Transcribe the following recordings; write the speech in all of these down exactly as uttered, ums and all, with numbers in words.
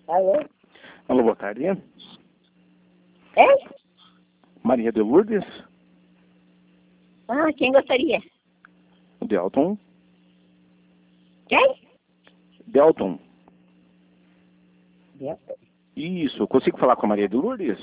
Alô? Alô, boa tarde. É? Maria de Lourdes? Ah, quem gostaria? O Delton? Quem? Delton. Delton. Isso, consigo falar com a Maria de Lourdes?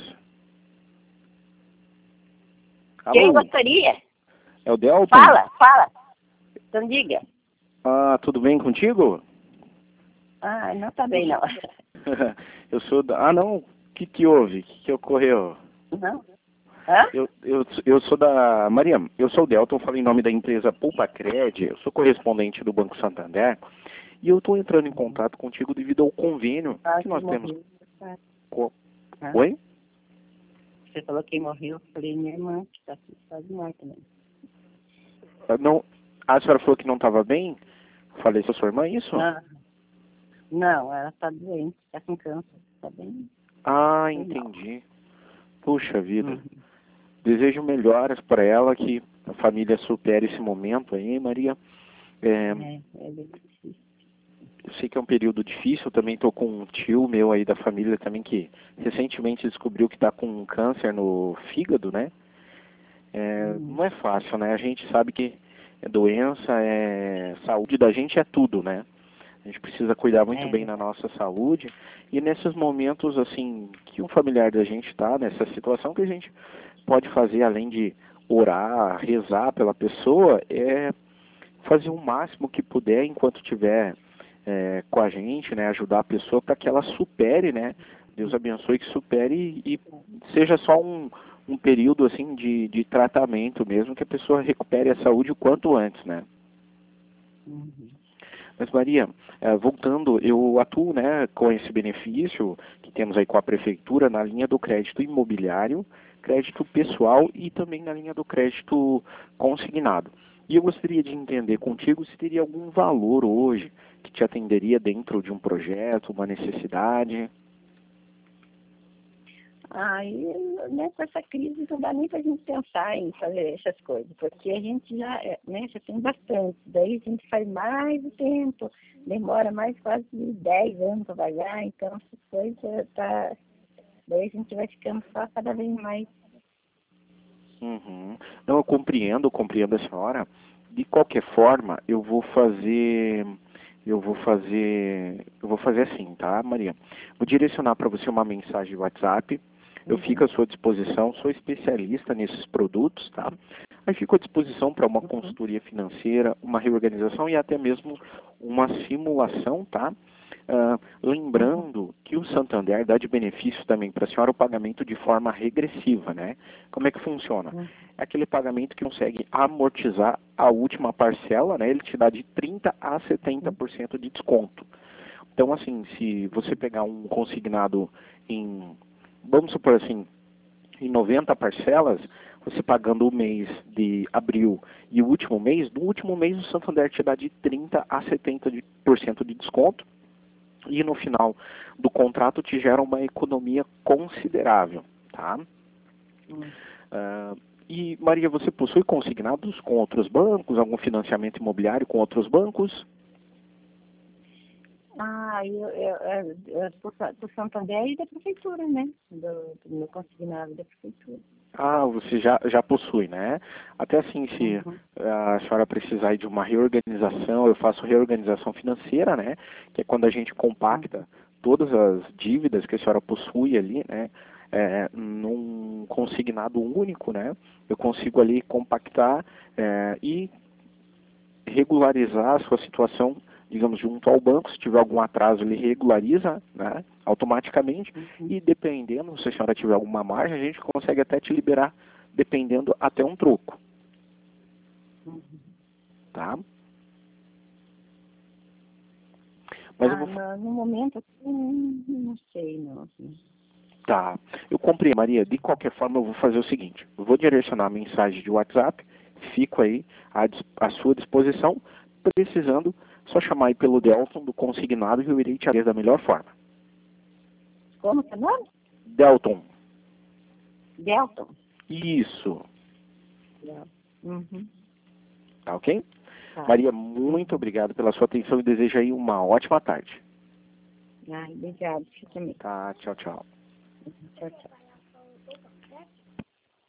Quem Alô? gostaria? É o Delton? Fala, fala. Então diga. Ah, tudo bem contigo? Ah, não tá bem, não. Eu sou da... Ah, não. O que que houve? O que que ocorreu? Não? Hã? Eu, eu, eu sou da... Maria, eu sou o Delton, falo em nome da empresa Pulpacred, eu sou correspondente do Banco Santander, e eu estou entrando em contato contigo devido ao convênio Ah, que nós quem temos... morreu. Ah, Co... hã? Oi? Você falou quem morreu, eu falei minha irmã, que tá aqui, quase morta também. Ah, Não... A senhora falou que não estava bem? Falei com a sua irmã, é isso? Não, não, ela tá doente, tá com câncer, tá bem, Ah, bem mal. entendi. Puxa vida. Uhum. Desejo melhoras para ela, que a família supere esse momento aí, Maria. É, É, é bem difícil. eu sei que é um período difícil, eu também estou com um tio meu aí da família também que recentemente descobriu que está com um câncer no fígado, né? É, Uhum. não é fácil, né? A gente sabe que é doença, é saúde da gente é tudo, né? A gente precisa cuidar muito É bem da verdade. nossa saúde e nesses momentos assim que um familiar da gente está nessa situação, que a gente pode fazer além de orar, rezar pela pessoa, é fazer o máximo que puder enquanto tiver é, com a gente, né, ajudar a pessoa para que ela supere, né? Deus abençoe que supere e, e seja só um, um período assim de, de tratamento mesmo, que a pessoa recupere a saúde o quanto antes, né? Uhum. Mas Maria, eh, voltando, eu atuo, né, com esse benefício que temos aí com a prefeitura na linha do crédito imobiliário, crédito pessoal e também na linha do crédito consignado. E eu gostaria de entender contigo se teria algum valor hoje que te atenderia dentro de um projeto, uma necessidade. Aí, né, com essa crise não dá nem pra gente pensar em fazer essas coisas, porque a gente já, é, né, já tem bastante. Daí a gente faz mais o tempo, demora mais quase dez anos para pagar, então essas coisas tá. Daí a gente vai ficando só cada vez mais. Uhum. Não, eu compreendo, eu compreendo a senhora. De qualquer forma, eu vou fazer, eu vou fazer, eu vou fazer assim, tá, Maria? Vou direcionar para você uma mensagem de WhatsApp. Eu Uhum, fico à sua disposição, sou especialista nesses produtos, tá? Aí fico à disposição para uma uhum, consultoria financeira, uma reorganização e até mesmo uma simulação, tá? Ah, uhum, lembrando que o Santander dá de benefício também para a senhora o pagamento de forma regressiva, né? Como é que funciona? uhum, É aquele pagamento que consegue amortizar a última parcela, né? Ele te dá de trinta a setenta por cento de desconto. Então, assim, se você pegar um consignado em, vamos supor assim, em noventa parcelas, você pagando o mês de abril e o último mês, no último mês o Santander te dá de trinta a setenta por cento de desconto e no final do contrato te gera uma economia considerável, tá? uhum. Uh, e Maria, você possui consignados com outros bancos, algum financiamento imobiliário com outros bancos? Ah, eu, eu, eu, eu por, por Santander e da prefeitura, né? Do, do meu consignado da prefeitura. Ah, você já, já possui, né? Até assim, se Uhum, a senhora precisar de uma reorganização, eu faço reorganização financeira, né? Que é quando a gente uhum, compacta todas as dívidas que a senhora possui ali, né? É, num consignado único, né? Eu consigo ali compactar é, e regularizar a sua situação, digamos, junto ao banco. Se tiver algum atraso, ele regulariza, né, automaticamente. uhum, E dependendo, se a senhora tiver alguma margem, a gente consegue até te liberar, dependendo, até um troco, uhum. tá? Mas eu Ah, vou... no, no momento, assim, não sei, não. Assim. Tá, eu comprei, Maria. De qualquer forma, eu vou fazer o seguinte. Eu vou direcionar a mensagem de WhatsApp, fico aí à, dis- à sua disposição, precisando, só chamar aí pelo Delton do consignado que eu irei te atender da melhor forma. Como que é o nome? Delton, Delton. isso, Delton. Uhum, tá ok? tá. Maria, muito Uhum. obrigado pela sua atenção e desejo aí uma ótima tarde. Ai, obrigada, você também. Tá, tchau, tchau. Tchau, tchau.